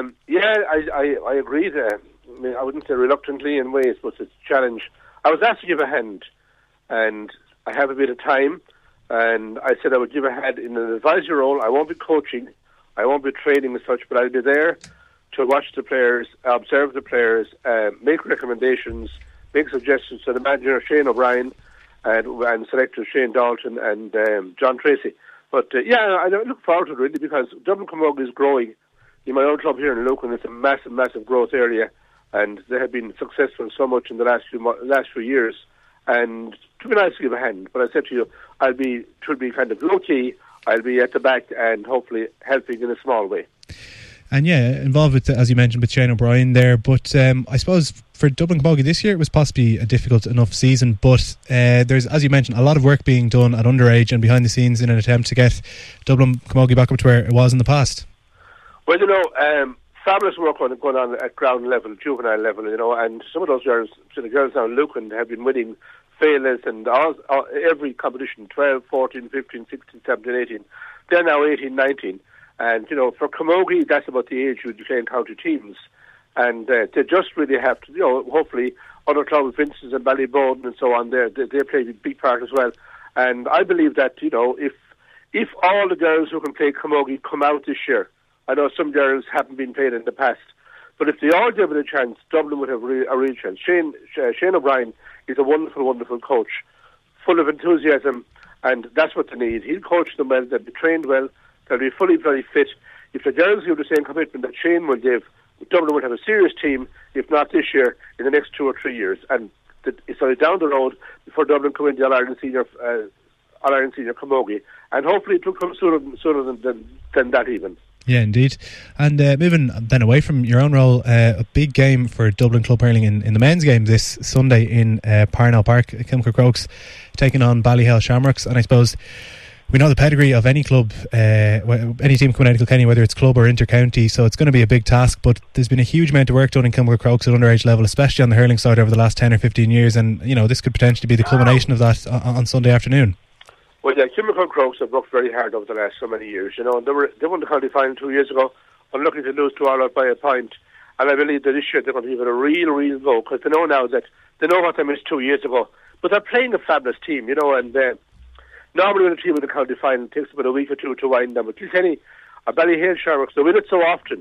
agreed. I wouldn't say reluctantly in ways, but it's a challenge. I was asked to give a hand, and I have a bit of time, and I said I would give a hand in an advisory role. I won't be coaching, I won't be training as such, but I'll be there to watch the players, observe the players, make recommendations, make suggestions to the manager, Shane O'Brien, and selectors Shane Dalton and John Tracy. But I look forward to it really, because Dublin Camogie is growing. In my own club here in Lucan, it's a massive, massive growth area, and they have been successful so much in the last few years. And it would be nice to give a hand. But I said to you, it will be kind of low key. I'll be at the back and hopefully helping in a small way. And involved with, as you mentioned, with Shane O'Brien there. But I suppose for Dublin Camogie this year, it was possibly a difficult enough season. But there's, as you mentioned, a lot of work being done at underage and behind the scenes in an attempt to get Dublin Camogie back up to where it was in the past. Well, fabulous work going on at ground level, juvenile level, and some of those girls, the girls now in Lucan, have been winning Féiles and every competition, 12, 14, 15, 16, 17, 18. They're now 18, 19. And, for Camogie, that's about the age you'd be playing county teams. And they just really have to, hopefully, other clubs, Vincent's and Ballyboden and so on, they play a big part as well. And I believe that, if all the girls who can play Camogie come out this year, I know some girls haven't been played in the past, but if they all give it a chance, Dublin would have a real chance. Shane O'Brien is a wonderful, wonderful coach, full of enthusiasm, and that's what they need. He'll coach them well, they'll be trained well, they'll be fully, very fit. If the girls give the same commitment that Shane will give, Dublin would have a serious team, if not this year, in the next 2 or 3 years. And it's only down the road before Dublin come into All-Ireland Senior Camogie, and hopefully it will come sooner than that even. Yeah, indeed. And moving then away from your own role, a big game for Dublin Club Hurling in the men's game this Sunday in Parnell Park. Kilmacud Crokes taking on Ballyhale Shamrocks. And I suppose we know the pedigree of any club, any team coming out of Kilkenny, whether it's club or inter-county, so it's going to be a big task. But there's been a huge amount of work done in Kilmacud Crokes at underage level, especially on the hurling side over the last 10 or 15 years. And, this could potentially be the culmination of that on Sunday afternoon. Well, Kilmacud Crokes have worked very hard over the last so many years. They won the county final 2 years ago, unlucky to lose to Arlough by a point. And I believe that this year they're going to give it a real go, because they know now that they know what they missed 2 years ago. But they're playing a fabulous team, and normally when a team in the county final, it takes about a week or two to wind down. But Kilkenny, Ballyhale Shamrocks, they win it so often.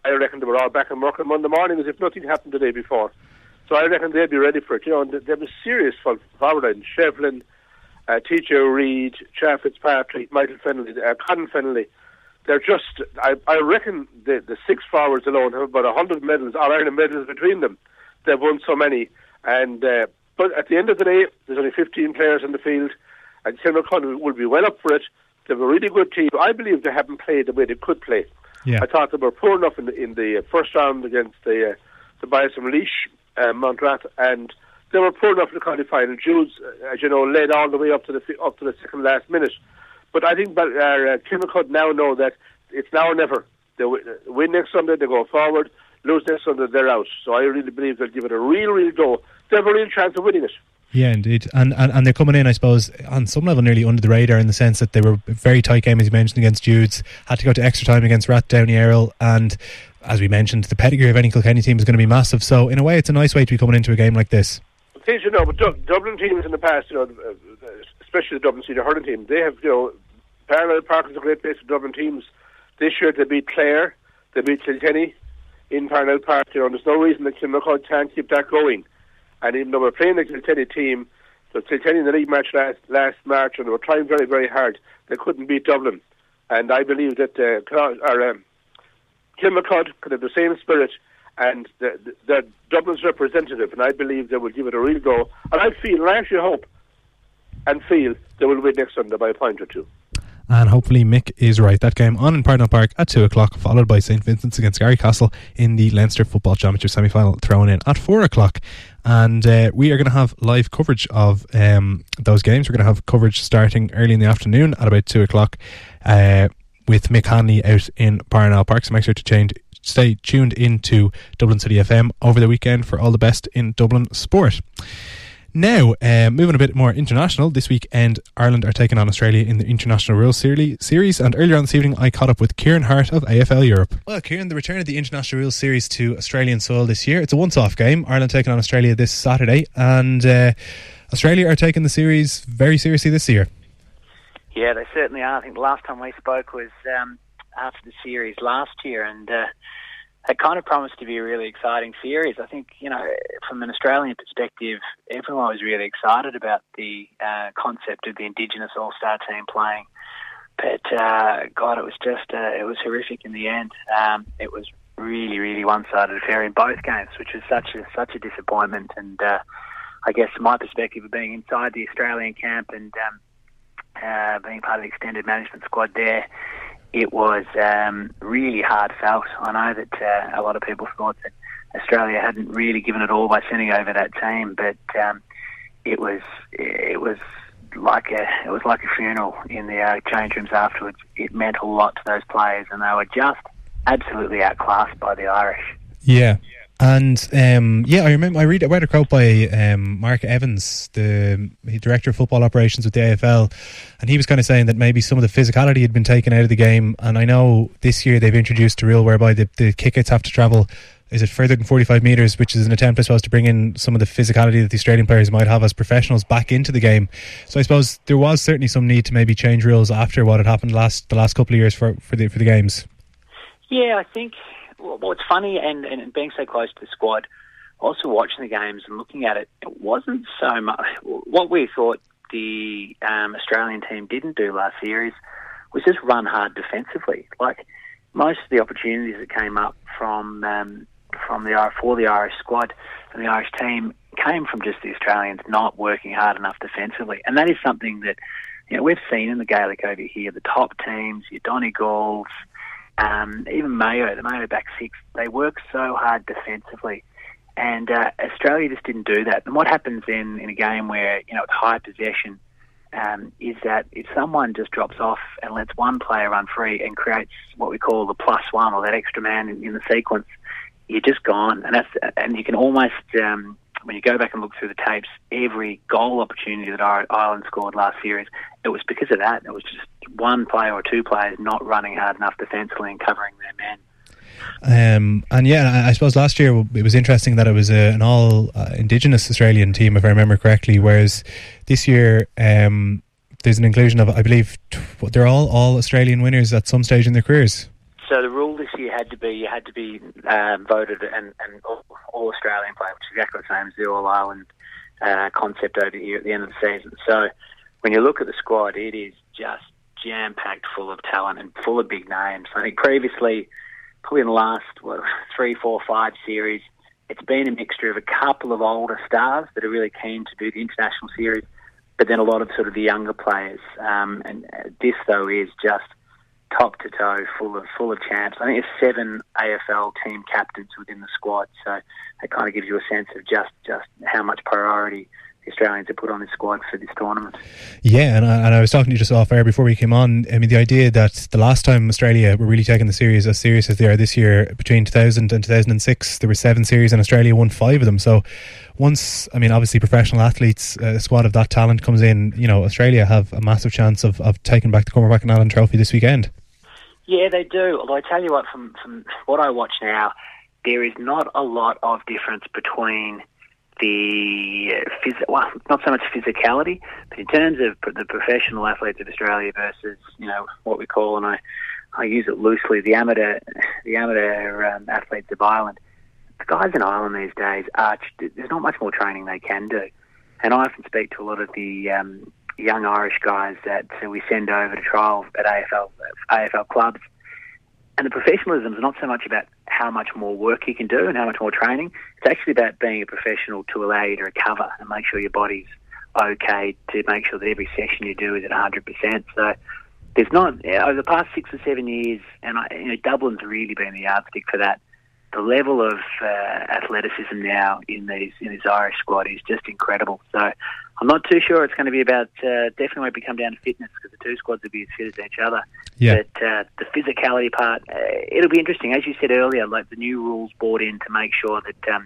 I reckon they were all back and working Monday morning as if nothing happened the day before. So I reckon they'll be ready for it. And they have a serious forward line. Shevlin, T.J. Reid, Chad Fitzpatrick, Michael Fennelly, Conn Fennelly. They're just, I reckon the 6 forwards alone have about 100 medals, All-Ireland medals between them. They've won so many. And but at the end of the day, there's only 15 players in the field, and Kilmacud will be well up for it. They have a really good team. I believe they haven't played the way they could play. Yeah. I thought they were poor enough in the first round against the Bias Leash, Montrat, and they were poor enough in the quarter-final. Jules, as you know, led all the way up to the second last minute. But I think Kilmacud now know that it's now or never. They win next Sunday, they go forward. Lose next Sunday, they're out. So I really believe they'll give it a real go. They have a real chance of winning it. Yeah, indeed. And they're coming in, I suppose, on some level nearly under the radar in the sense that they were a very tight game, as you mentioned, against Jude's, had to go to extra time against Rathdowney Errol, and as we mentioned, the pedigree of any Kilkenny team is going to be massive. So in a way, it's a nice way to be coming into a game like this. Things, you know, but Dublin teams in the past, you know, especially the Dublin senior hurling team, they have, you know, Parallel Park is a great place for Dublin teams. This year they beat Clare, they beat Kilkenny in Parallel Park. You know, there's no reason that Kilmacud can't keep that going. And even though we're playing the Kilkenny team, so Kilkenny in the league match last March, and they were trying very, very hard, they couldn't beat Dublin. And I believe that Kilmacud could have the same spirit, and they're Dublin's representative, and I believe they will give it a real go. And I actually hope and feel they will win next Sunday by a point or two. And hopefully Mick is right. That game on in Parnell Park at 2 o'clock, followed by St Vincent's against Garrycastle in the Leinster Football Championship semi-final, thrown in at 4 o'clock. And we are going to have live coverage of those games. We're going to have coverage starting early in the afternoon at about 2 o'clock with Mick Hanley out in Parnell Park. So make sure to stay tuned into Dublin City FM over the weekend for all the best in Dublin sport. Now, moving a bit more international, this weekend Ireland are taking on Australia in the International Rules Series, and earlier on this evening I caught up with Kieran Hart of AFL Europe. Well, Kieran, the return of the International Rules Series to Australian soil this year, it's a once-off game. Ireland taking on Australia this Saturday, and Australia are taking the series very seriously this year. Yeah, they certainly are. I think the last time we spoke was after the series last year, and it kind of promised to be a really exciting series. I think, you know, from an Australian perspective, everyone was really excited about the concept of the Indigenous All-Star team playing. But, God, it was just, it was horrific in the end. It was really, really one-sided affair in both games, which was such a disappointment. And I guess from my perspective of being inside the Australian camp and being part of the extended management squad there, it was really hard felt. I know that a lot of people thought that Australia hadn't really given it all by sending over that team, but it was like a funeral in the change rooms afterwards. It meant a lot to those players, and they were just absolutely outclassed by the Irish. Yeah. And I remember I read a quote by Mark Evans, the director of football operations with the AFL, and he was kind of saying that maybe some of the physicality had been taken out of the game. And I know this year they've introduced a rule whereby the kickouts have to travel, is it further than 45 metres, which is an attempt, I suppose, to bring in some of the physicality that the Australian players might have as professionals back into the game. So I suppose there was certainly some need to maybe change rules after what had happened the last couple of years for the games. Yeah, I think. Well, it's funny, and being so close to the squad, also watching the games and looking at it, it wasn't so much. What we thought the Australian team didn't do last series was just run hard defensively. Like, most of the opportunities that came up for the Irish squad and the Irish team came from just the Australians not working hard enough defensively. And that is something that, you know, we've seen in the Gaelic over here. The top teams, your Donegals, even Mayo, the Mayo back six, they work so hard defensively, and Australia just didn't do that. And what happens then in a game where, you know, it's high possession, is that if someone just drops off and lets one player run free and creates what we call the +1 or that extra man in the sequence, you're just gone. And you can almost, when you go back and look through the tapes, every goal opportunity that Ireland scored last series, it was because of that. It was just one player or two players not running hard enough defensively and covering their men. And yeah, I suppose last year it was interesting that it was an all Indigenous Australian team, if I remember correctly, whereas this year there's an inclusion of, I believe, they're all Australian winners at some stage in their careers. So the rule this year had to be voted an all Australian player, which is exactly the same as the All Ireland concept over here at the end of the season. So when you look at the squad, it is just jam-packed full of talent and full of big names. I think previously, probably in the last 3, 4, 5 series, it's been a mixture of a couple of older stars that are really keen to do the international series, but then a lot of sort of the younger players. And this, though, is just top to toe, full of champs. I think there's 7 AFL team captains within the squad, so that kind of gives you a sense of just how much priority the Australians have put on this squad for this tournament. Yeah, and I was talking to you just off air before we came on. I mean, the idea that the last time Australia were really taking the series as serious as they are this year, between 2000 and 2006, there were 7 series and Australia won 5 of them. So once, I mean, obviously professional athletes, a squad of that talent comes in, you know, Australia have a massive chance of taking back the Cormac McAnally Trophy this weekend. Yeah, they do. Although I tell you what, from what I watch now, there is not a lot of difference between not so much physicality, but in terms of the professional athletes of Australia versus, you know, what we call, and I use it loosely, the amateur athletes of Ireland. The guys in Ireland these days there's not much more training they can do, and I often speak to a lot of the young Irish guys that we send over to trial at AFL clubs. And the professionalism is not so much about how much more work you can do and how much more training. It's actually about being a professional to allow you to recover and make sure your body's okay, to make sure that every session you do is at 100%. So there's not, over the past 6 or 7 years, and Dublin's really been the yardstick for that. The level of athleticism now in this Irish squad is just incredible. So I'm not too sure it's going to be about, definitely won't come down to fitness, because the two squads will be as fit as each other. Yeah. But the physicality part, it'll be interesting. As you said earlier, like the new rules brought in to make sure that,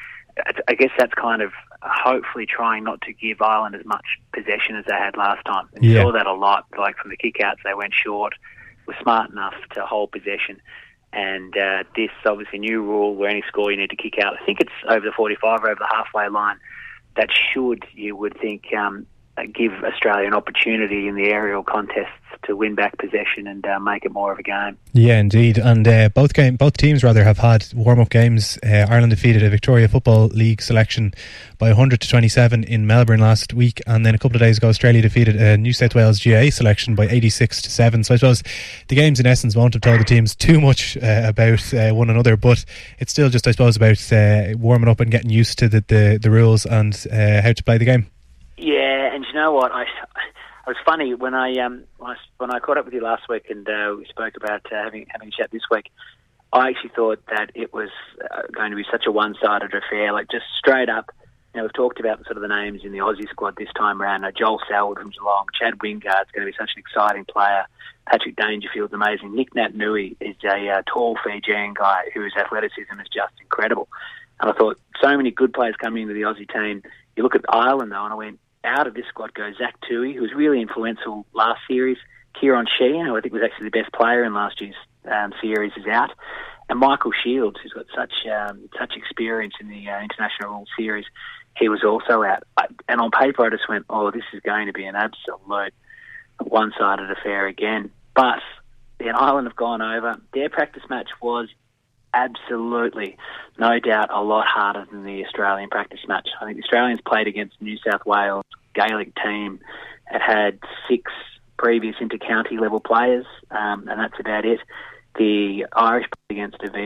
I guess that's kind of hopefully trying not to give Ireland as much possession as they had last time. And you saw that a lot, like from the kick-outs, they went short, were smart enough to hold possession. And this obviously new rule where any score you need to kick out, I think it's over the 45 or over the halfway line, that should, you would think, give Australia an opportunity in the aerial contests to win back possession and make it more of a game. Yeah, indeed. And both teams have had warm-up games. Ireland defeated a Victoria Football League selection by 100-27 in Melbourne last week, and then a couple of days ago Australia defeated a New South Wales GA selection by 86-7. So I suppose the games in essence won't have told the teams too much about one another, but it's still just, I suppose, about warming up and getting used to the rules and how to play the game. Yeah, and you know what? It was funny when I caught up with you last week and we spoke about having a chat this week. I actually thought that it was going to be such a one-sided affair, like just straight up. You know, we've talked about sort of the names in the Aussie squad this time around. Joel Selwood from Geelong, Chad Wingard's going to be such an exciting player. Patrick Dangerfield's amazing. Nick Naitanui is a tall Fijian guy whose athleticism is just incredible. And I thought so many good players coming into the Aussie team. You look at Ireland though, and I went, out of this squad goes Zach Tui, who was really influential last series. Kieran Sheehan, who I think was actually the best player in last year's series, is out. And Michael Shields, who's got such experience in the international rules series, he was also out. And on paper, I just went, this is going to be an absolute one-sided affair again. But then Ireland have gone over. Their practice match was absolutely, no doubt, a lot harder than the Australian practice match. I think the Australians played against New South Wales Gaelic team. It had 6 previous inter-county level players, and that's about it. The Irish played against a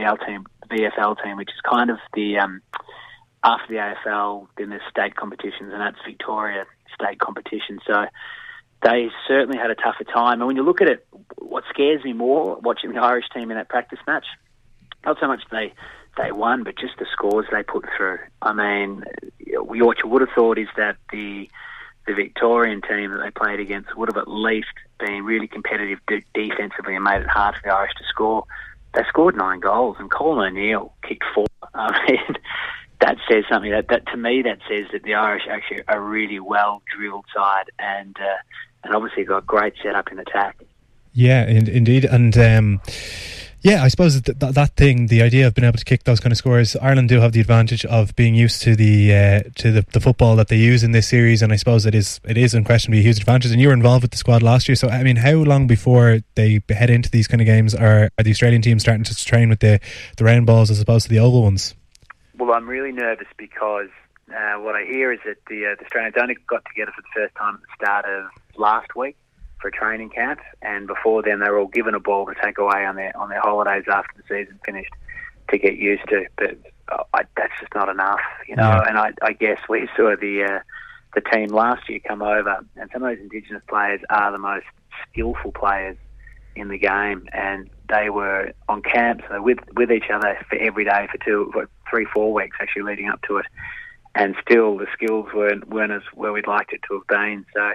VFL team, which is kind of the after the AFL, then there's state competitions, and that's Victoria state competition. So they certainly had a tougher time. And when you look at it, what scares me more watching the Irish team in that practice match, not so much they won, but just the scores they put through. I mean, what you would have thought is that the Victorian team that they played against would have at least been really competitive defensively and made it hard for the Irish to score. They scored 9 goals, and Colin O'Neill kicked 4. I mean, that says something. That to me, that says that the Irish actually are a really well-drilled side and obviously got great setup in attack. Yeah, indeed. And Yeah, I suppose that thing, the idea of being able to kick those kind of scores, Ireland do have the advantage of being used to the football that they use in this series, and I suppose it is unquestionably a huge advantage. And you were involved with the squad last year, so I mean, how long before they head into these kind of games are the Australian team starting to train with the round balls as opposed to the oval ones? Well, I'm really nervous because what I hear is that the Australians only got together for the first time at the start of last week for a training camp, and before then they were all given a ball to take away on their holidays after the season finished to get used to. But that's just not enough, you know. Yeah. And I guess we saw the team last year come over, and some of those Indigenous players are the most skillful players in the game, and they were on camp with each other for every day for 3-4 weeks actually leading up to it, and still the skills weren't as where we'd liked it to have been. So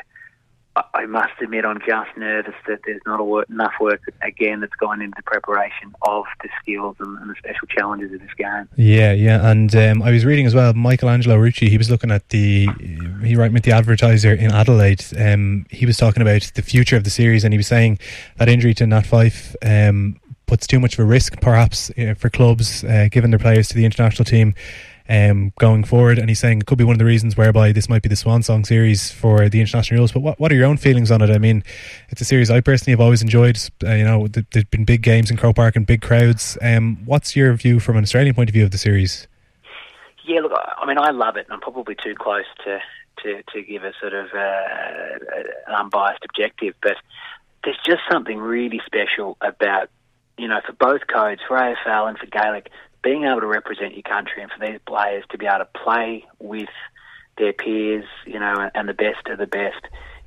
I must admit I'm just nervous that there's not enough work again that's gone into the preparation of the skills and the special challenges of this game. Yeah, and I was reading as well, Michelangelo Rucci, he was looking at he wrote with the Advertiser in Adelaide, he was talking about the future of the series, and he was saying that injury to Nat Fyfe puts too much of a risk perhaps for clubs giving their players to the international team going forward, and he's saying it could be one of the reasons whereby this might be the swan song series for the international rules. But what are your own feelings on it? I mean, it's a series I personally have always enjoyed. There's been big games in Croke Park and big crowds. What's your view from an Australian point of view of the series? Yeah, look, I mean, I love it, and I'm probably too close to give a sort of an unbiased objective, but there's just something really special about, for both codes, for AFL and for Gaelic, being able to represent your country, and for these players to be able to play with their peers, and the best of the best.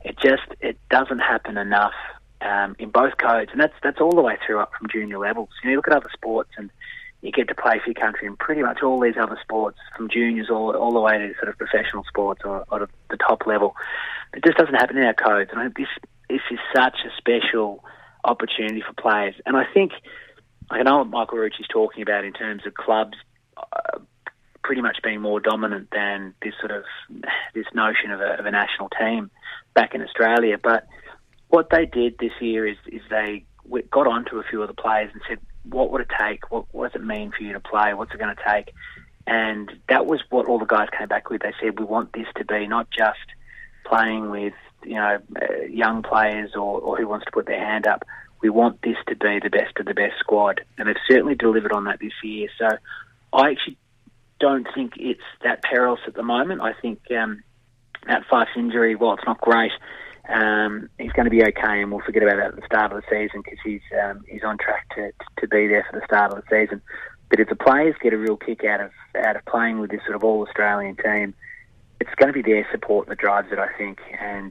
It doesn't happen enough in both codes, and that's all the way through up from junior levels. You look at other sports, and you get to play for your country in pretty much all these other sports, from juniors all the way to sort of professional sports or the top level. It just doesn't happen in our codes, and I think this is such a special opportunity for players. And I think I know what Michael Rucci's talking about in terms of clubs pretty much being more dominant than this notion of a national team back in Australia. But what they did this year is they got onto a few of the players and said, what would it take? What does it mean for you to play? What's it going to take? And that was what all the guys came back with. They said, we want this to be not just playing with young players or who wants to put their hand up. We want this to be the best of the best squad, and they've certainly delivered on that this year. So I actually don't think it's that perilous at the moment. I think that Fyfe's injury, while it's not great, he's going to be okay, and we'll forget about that at the start of the season because he's on track to be there for the start of the season. But if the players get a real kick out of playing with this sort of all-Australian team, it's going to be their support that drives it, I think. And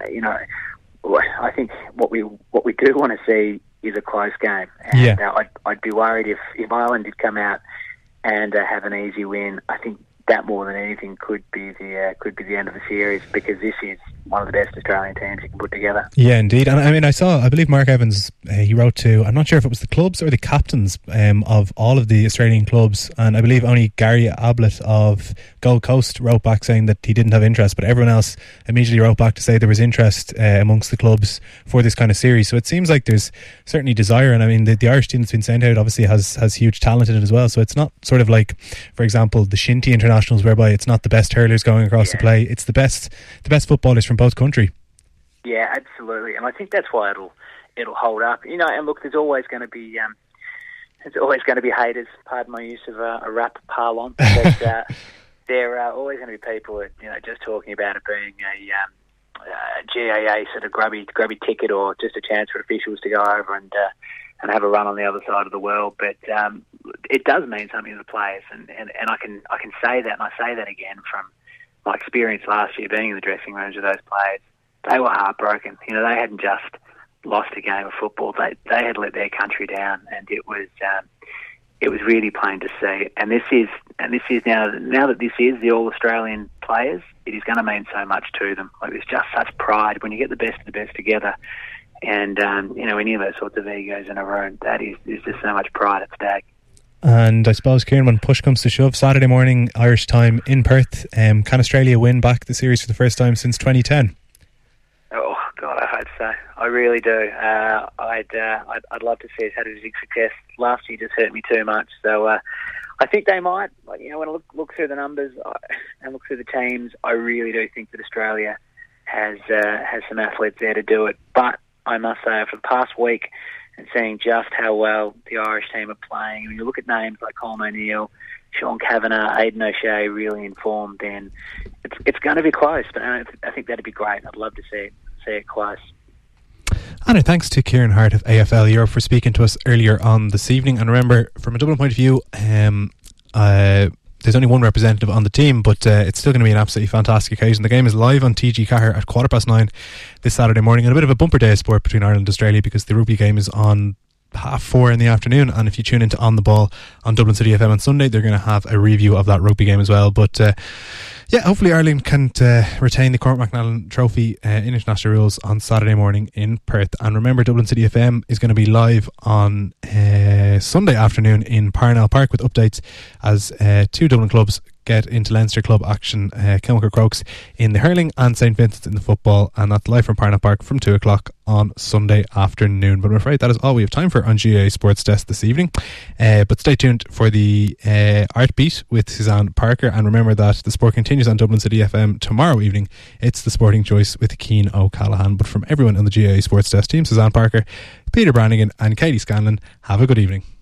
I think what we do want to see is a close game, and I'd be worried if Ireland did come out and have an easy win. I think that more than anything could be the end of the series, because this is one of the best Australian teams you can put together. Yeah, indeed. And I mean, I believe Mark Evans, he wrote to, I'm not sure if it was the clubs or the captains of all of the Australian clubs, and I believe only Gary Ablett of Gold Coast wrote back saying that he didn't have interest, but everyone else immediately wrote back to say there was interest amongst the clubs for this kind of series. So it seems like there's certainly desire, and I mean the Irish team that's been sent out obviously has huge talent in it as well. So it's not sort of like, for example, the Shinty Internationals, whereby it's not the best hurlers going across to play, it's the best footballers from both country. Yeah, absolutely, and I think that's why it'll hold up. And look, there's always going to be haters. Pardon my use of a rap parlance, but there are always going to be people that just talking about it being a GAA sort of grubby ticket, or just a chance for officials to go over and have a run on the other side of the world. But it does mean something to the players, and I can say that, and I say that again from my experience last year being in the dressing rooms of those players. They were heartbroken. They hadn't just lost a game of football. They had let their country down, and it was really plain to see. And this is now that this is the All Australian players, it is going to mean so much to them. Like, there's just such pride when you get the best of the best together, and any of those sorts of egos in a room. There's just so much pride at stake. And I suppose, Kieran, when push comes to shove, Saturday morning Irish time in Perth, can Australia win back the series for the first time since 2010? Oh God, I hope so. I really do. I'd love to see us have a big success. Last year just hurt me too much, so I think they might. You know, when I look through the numbers and look through the teams, I really do think that Australia has some athletes there to do it. But I must say, for the past week, and seeing just how well the Irish team are playing, when you look at names like Colm O'Neill, Sean Kavanagh, Aidan O'Shea really informed, then it's going to be close. But I think that'd be great. I'd love to see it close. And thanks to Kieran Hart of AFL Europe for speaking to us earlier on this evening. And remember, from a Dublin point of view, there's only one representative on the team, but it's still going to be an absolutely fantastic occasion. The game is live on TG Cahir at 9:15 this Saturday morning, and a bit of a bumper day of sport between Ireland and Australia, because the rugby game is on 4:30 in the afternoon, and if you tune into On The Ball on Dublin City FM on Sunday, they're going to have a review of that rugby game as well. But yeah, hopefully Ireland can retain the Cormac McNally Trophy in international rules on Saturday morning in Perth. And remember, Dublin City FM is going to be live on Sunday afternoon in Parnell Park with updates as two Dublin clubs get into Leinster club action, Kilmacock Crokes in the hurling and St Vincent's in the football, and that's live from Parnell Park from 2 o'clock on Sunday afternoon. But I'm afraid that is all we have time for on GAA Sports Desk this evening, but stay tuned for the Art Beat with Suzanne Parker, and remember that the sport continues on Dublin City FM tomorrow evening. It's the Sporting Choice with Cian O'Callaghan. But from everyone on the GAA Sports Desk team, Suzanne Parker, Peter Brannigan and Katie Scanlon, have a good evening.